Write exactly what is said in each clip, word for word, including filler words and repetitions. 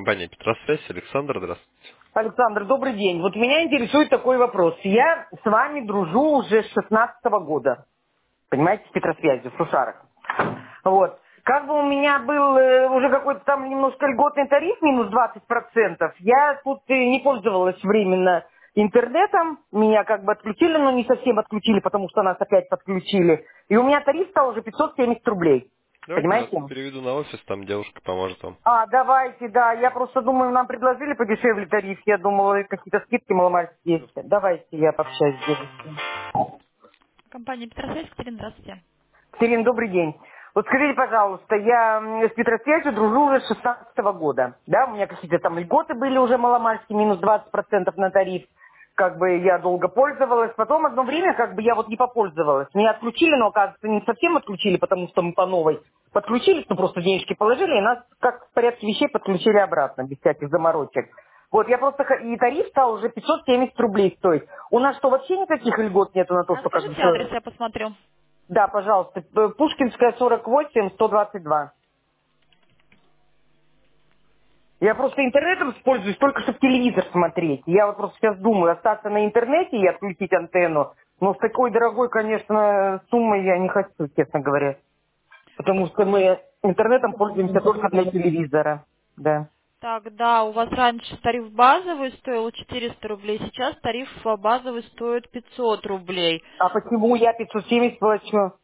Компания Петросвязь. Александр, здравствуйте. Александр, добрый день. Вот меня интересует такой вопрос. Я с вами дружу уже с шестнадцатого года. Понимаете, с Петросвязью, в Сушарах. Вот. Как бы у меня был э, уже какой-то там немножко льготный тариф, минус двадцать процентов. Я тут э, не пользовалась временно интернетом. Меня как бы отключили, но не совсем отключили, потому что нас опять подключили. И у меня тариф стал уже пятьсот семьдесят рублей. Давайте я вас Понимаете? переведу на офис, там девушка поможет вам. А, давайте, да. Я просто думаю, нам предложили подешевле тариф. Я думала, какие-то скидки маломальски есть. Давайте я пообщаюсь с девушкой. Компания Петросвязь, Катерина, здравствуйте. Катерина, добрый день. Вот скажите, пожалуйста, я м, с Петросвязью дружу уже с шестнадцатого года. Да, у меня какие-то там льготы были уже маломальски, минус двадцать процентов на тариф. Как бы я долго пользовалась. Потом одно время как бы я вот не попользовалась. Меня отключили, но, оказывается, не совсем отключили, потому что мы по новой подключились, ну просто денежки положили, и нас как в порядке вещей подключили обратно, без всяких заморочек. Вот, я просто... х- И тариф стал уже пятьсот семьдесят рублей стоить. У нас что, вообще никаких льгот нету на то, А что как бы... скажите адрес, я посмотрю. Да, пожалуйста. П- Пушкинская, сорок восемь, сто двадцать два. Я просто интернетом пользуюсь только чтобы телевизор смотреть. Я вот просто сейчас думаю, остаться на интернете и отключить антенну. Но с такой дорогой, конечно, суммой я не хочу, честно говоря. Потому что мы интернетом пользуемся только для телевизора. Да. Так, да, у вас раньше тариф базовый стоил четыреста рублей, сейчас тариф а, базовый стоит пятьсот рублей. А почему я пятьсот семьдесят плачу?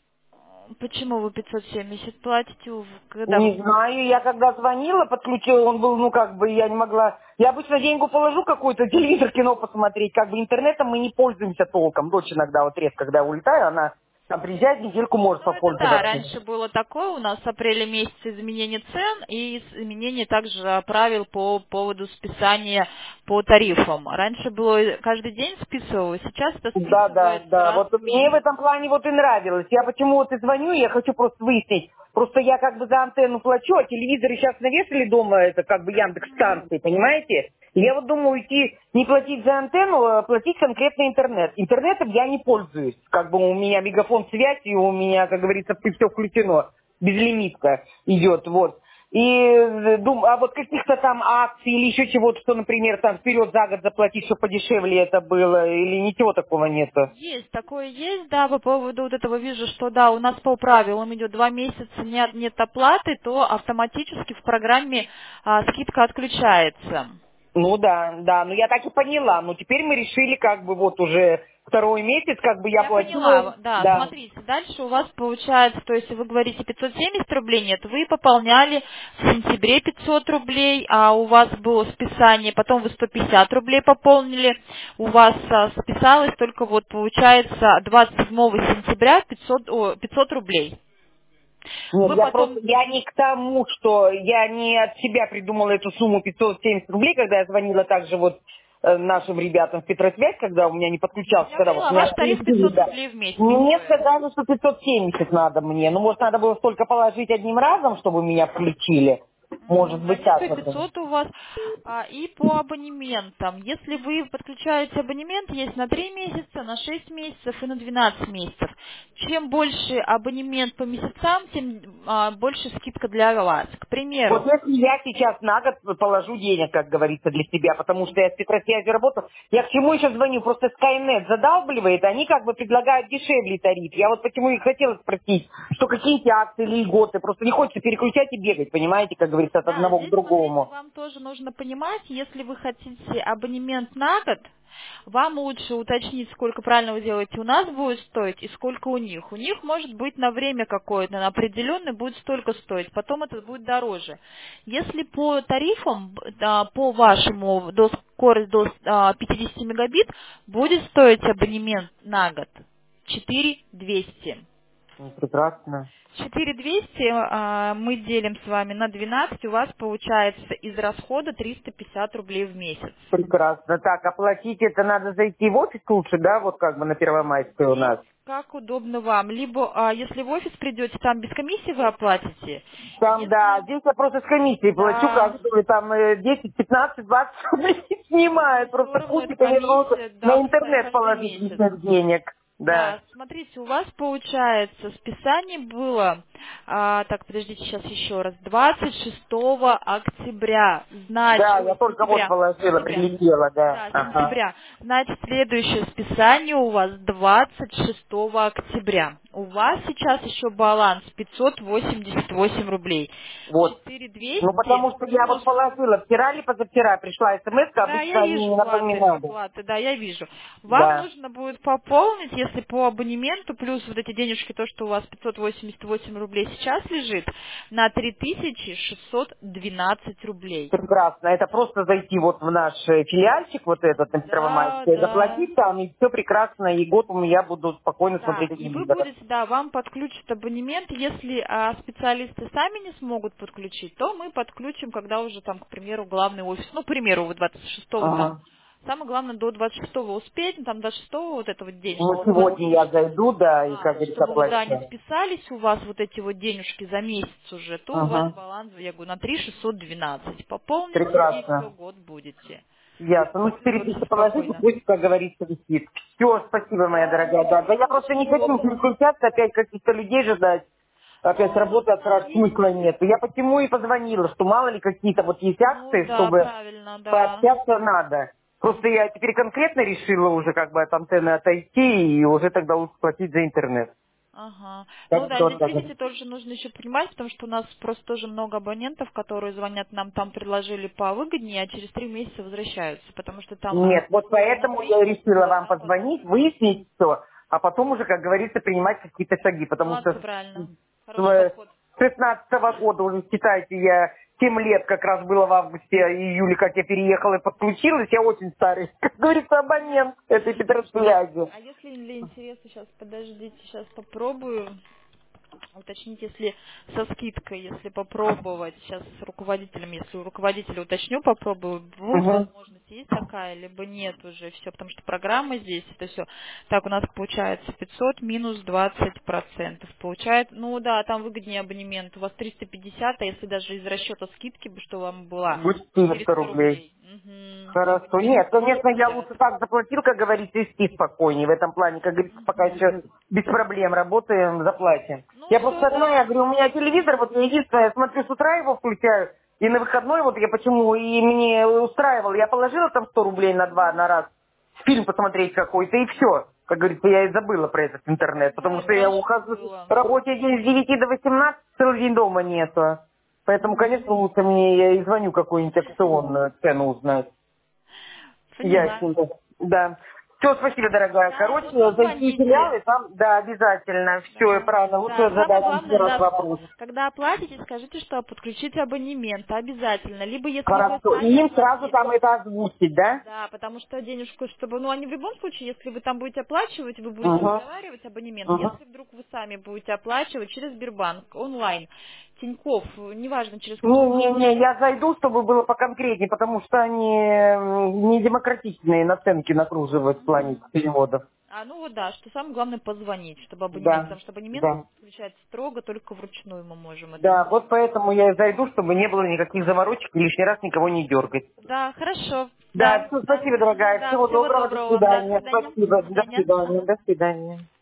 Почему вы пятьсот семьдесят платите, в- когда вы... Не знаю, я когда звонила, подключила, он был, ну как бы, я не могла... Я обычно деньгу положу какой-то, телевизор, кино посмотреть, как бы интернетом мы не пользуемся толком. Дочь иногда вот редко, когда я улетаю, она там приезжает, недельку может Ну, это да, попользоваться. раньше было такое, у нас с апреля месяца изменение цен и с- изменение также а, правил по поводу списания по тарифам. Раньше было э, каждый день списывалось, сейчас это Да, да, списывается да. раз Вот в мне в месяц. этом плане вот и нравилось. Я почему вот и звоню, я хочу просто выяснить. Просто я как бы за антенну плачу, а телевизоры сейчас навешали дома, это как бы Яндекс-станции, понимаете? И я вот думаю уйти, не платить за антенну, а платить конкретно интернет. Интернетом я не пользуюсь. Как бы у меня мегафон связь, и у меня, как говорится, все включено. Безлимитка идет, вот. И э, дум, а вот каких-то там акций или еще чего-то, что, например, там вперед за год заплатить, чтобы подешевле это было, или ничего такого нету. Есть, такое есть, да, по поводу вот этого вижу, что да, у нас по правилам идет два месяца нет, нет оплаты, то автоматически в программе а, скидка отключается. Ну да, да, ну я так и поняла. Ну теперь мы решили, как бы вот уже второй месяц, как бы я Я платила, поняла, да, да. смотрите, дальше у вас получается, то есть вы говорите пятьсот семьдесят рублей, нет, вы пополняли в сентябре пятьсот рублей, а у вас было списание, потом вы сто пятьдесят рублей пополнили, у вас а, списалось только вот получается двадцать седьмого сентября пятьсот, о, пятьсот рублей. Нет, Вы я просто, потом... я не к тому, что я не от себя придумала эту сумму пятьсот семьдесят рублей, когда я звонила также вот э, нашим ребятам в Петросвязь, когда у меня не подключался, Я когда вот поняла, меня ваш тариф отключили, пятьсот да. рублей в месяц Мне стоит. сказали, что пятьсот семьдесят надо мне. Ну, может, надо было столько положить одним разом, чтобы меня включили. Может Мгм. А быть, нет, так и это. пятьсот у вас. А, и по абонементам. Если вы подключаете абонемент, есть на три месяца, на шесть месяцев и на двенадцать месяцев. Чем больше абонемент по месяцам, тем а, больше скидка для вас. К Вот примеру, если я сейчас на год положу денег, как говорится, для себя, потому что я с Петросвязью работаю, я к чему еще звоню? Просто Skynet задалбливает, они как бы предлагают дешевле тариф. Я вот почему и хотела спросить, что какие-то акции или льготы, просто не хочется переключать и бегать, понимаете, как говорится, от да, одного к здесь, смотрите, другому. вам тоже нужно понимать, если вы хотите абонемент на год, вам лучше уточнить, сколько правильно вы делаете у нас будет стоить и сколько у них. У них может быть на время какое-то, на определенное будет столько стоить, потом это будет дороже. Если по тарифам, б- да, по вашему до скорость до а, пятьдесят мегабит будет стоить абонемент на год четыре двести. Ну, прекрасно. четыре двести а, мы делим с вами на двенадцать, у вас получается из расхода триста пятьдесят рублей в месяц. Прекрасно. Так, оплатить это надо зайти в офис лучше, да, вот как бы на Первомайской у Здесь нас. как удобно вам. Либо, а, если в офис придете, там без комиссии вы оплатите. Там, да, Если, здесь я просто с комиссией плачу, да, каждую там э, десять, пятнадцать, двадцать рублей но снимают. все Просто равно пусть, эта конечно, лучше комиссия, на да, ка- интернет каждый положить месяц. лишних денег. Да. Да, смотрите, у вас получается списание было, а, так, подождите, сейчас еще раз, двадцать шестого октября, значит, Да, я ой, только вот сентября, положила, сентября, прилетела, да. да, Ага. сентября, значит, следующее списание у вас двадцать шестого октября. У вас сейчас еще баланс пятьсот восемьдесят восемь рублей. Вот. четыре Ну, двести потому что я вот минус. положила вчера или позавчера, пришла смс, Да, я обычно они вижу не платы, напоминали. платы, да, я вижу. Вам Да. нужно будет пополнить, если по абонементу, плюс вот эти денежки, то, что у вас пятьсот восемьдесят восемь рублей сейчас лежит, на три тысячи шестьсот двенадцать рублей. Прекрасно. Это просто зайти вот в наш э, филиальчик, вот этот, на Да, Первомайской, да. заплатить там, и все прекрасно, и год у меня буду спокойно Да, смотреть и вы телевизор. будете, да, вам подключат абонемент. Если а, специалисты сами не смогут подключить, то мы подключим, когда уже там, к примеру, главный офис, ну, к примеру, вы двадцать шестого там, Ага. самое главное до двадцать шестого успеть, ну, там двадцать шестого вот этого денежки, Ну, чтобы у вас сегодня я зайду, да, и, да, как говорится, чтобы вот, да, не оплачу. списались у вас вот эти вот денежки за месяц уже, то у вас Ага. баланс, я говорю, на три тысячи шестьсот двенадцать. Пополните и все, Прекрасно. год будете Ясно. Ну, четыре пользоваться тысячи положите, спокойно. пусть, как говорится, висит. Все, спасибо, моя Да, дорогая. Да, да я просто не хочу ничего. переключаться, опять каких-то людей ждать. Опять Ну, работать да, сразу есть. смысла нет. Я почему и позвонила, что мало ли какие-то вот есть Ну акции, да, чтобы правильно, да. пообщаться надо. Просто я теперь конкретно решила уже как бы от антенны отойти и уже тогда лучше платить за интернет. Ага. Ну Так да, что вот здесь, так вот. видите, тоже нужно еще понимать, потому что у нас просто тоже много абонентов, которые звонят нам, там предложили повыгоднее, а через три месяца возвращаются, потому что там Нет, а, вот поэтому я наличность решила уходит, вам да, потом. позвонить, выяснить все, а потом уже, как говорится, принимать какие-то шаги, потому Молодцы, что правильно. Хороший с подход. шестнадцатого года уже, считайте, я семь лет как раз было в августе, июле, как я переехала и подключилась, я очень старый, как говорится, абонент этой Петросвязи. А если для интереса, сейчас подождите, сейчас попробую. Уточнить, если со скидкой, если попробовать, сейчас с руководителем, если у руководителя уточню, попробую, будет Угу. возможность, есть такая, либо нет уже, все, потому что программа здесь, это все. Так, у нас получается пятьсот минус двадцать процентов. Получает, ну да, там выгоднее абонемент, у вас триста пятьдесят, а если даже из расчета скидки, бы, что вам была, Будет четыреста четыреста рублей. рублей. Мгм. Хорошо. Абонемент Нет, триста конечно, я пятьдесят. лучше так заплатил, как говорится, и спи спокойнее. В этом плане, как говорится, пока еще без проблем работаем, заплатим. Ну Я все, просто одна, да. я говорю, у меня телевизор, вот я единственное, я смотрю с утра его включаю, и на выходной, вот я почему, и мне устраивал, я положила там сто рублей на два, на раз, фильм посмотреть какой-то, и все. Как говорится, я и забыла про этот интернет, потому Да, что я раньше ухожу, было. рабочий день с девяти до восемнадцати, целый день дома нету. Поэтому, конечно, лучше мне, я и звоню какую-нибудь акционную цену узнать. Поняла. Ясненько. Да. Все, спасибо, дорогая. Да, Короче, ну зайти в позвоните. филиалы, там, да, обязательно. Все, Да. правильно. Лучше Да, самое задать еще главное, раз да, вопрос. когда оплатите, скажите, что подключите абонемент обязательно. Либо если вы Хорошо. И сами им сразу оплатите. там это озвучить, да? Да, потому что денежку, чтобы, ну, они в любом случае, если вы там будете оплачивать, вы будете Угу. уговаривать абонемент. Угу. Если вдруг вы сами будете оплачивать через Сбербанк, онлайн, Тинькофф, неважно через какие Не-не-не, я зайду, чтобы было поконкретнее, потому что они м, не демократичные наценки накруживают в плане переводов. А, ну вот да, что самое главное позвонить, чтобы абонемент, Да, потому что абонемент да. включается строго, только вручную мы можем это Да, сделать. вот поэтому я и зайду, чтобы не было никаких заморочек и лишний раз никого не дергать. Да, хорошо, Да, да, всё, да, спасибо, мгм, дорогая. да, Всего всего доброго, до доброго вам, да, до свидания. свидания, до Спасибо, до свидания. свидания, до свидания.